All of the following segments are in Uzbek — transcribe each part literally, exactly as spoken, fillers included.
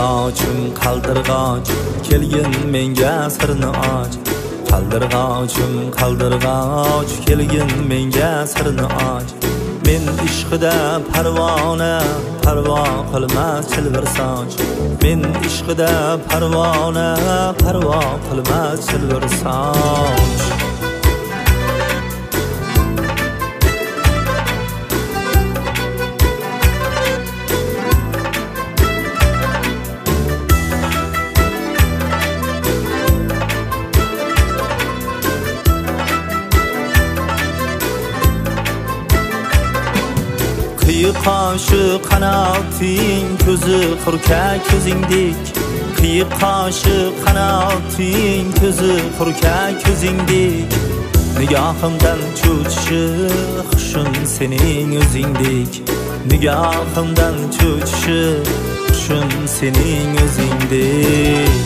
qaldirg'ochim qaldirg'och kelgin menga sirni och qaldirg'ochim qaldirg'och kelgin menga sirni och men ishqida parvona parvo qilmas chilvir soch men ishqida parvona parvo qilmas chilvir soch Qiyi qoshi qanoting ko'zi qurka ko'zingdek qiyi qoshi qanoting ko'zi qurka ko'zingdek nigohimdan cho'chishi xushim sening o'zingdek nigohimdan cho'chishi xushim sening o'zingdek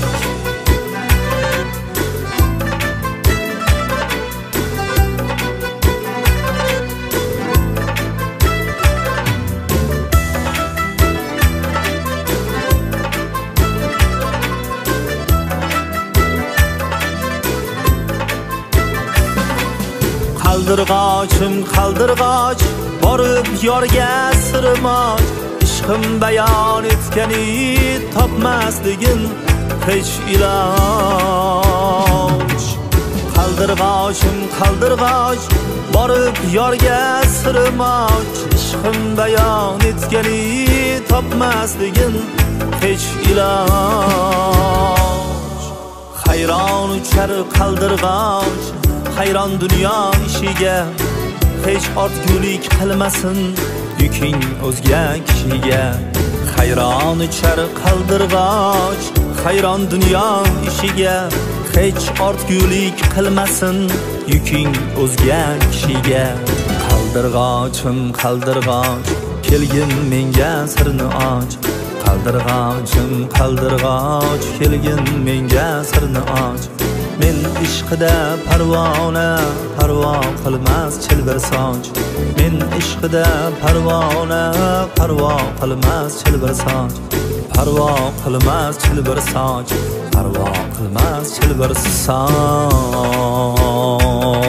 qaldirg'ochim qaldirg'och borib yorga sirmoch ishqim bayon etgani topmasligin hech iloj qaldirg'ochim qaldirg'och borib yorga sirmoch ishqim bayon etgani topmasligin hech iloj hayron uchar qaldirg'och hayron dunyo ishiga hech ortgulik qilmasin yuking o'zga kishiga hayron uchar qaldirg'och hayron dunyo ishiga hech ortgulik qilmasin yuking o'zga kishiga qaldirg'ochim qaldirg'och kelgin menga sirni och qaldirg'ochim qaldirg'och kelgin menga sirni och men ishqida parvona parvo qilmas chilvir soch men ishqida parvona parvo qilmas chilvir soch parvo qilmas chilvir soch parvo qilmas chilvir soch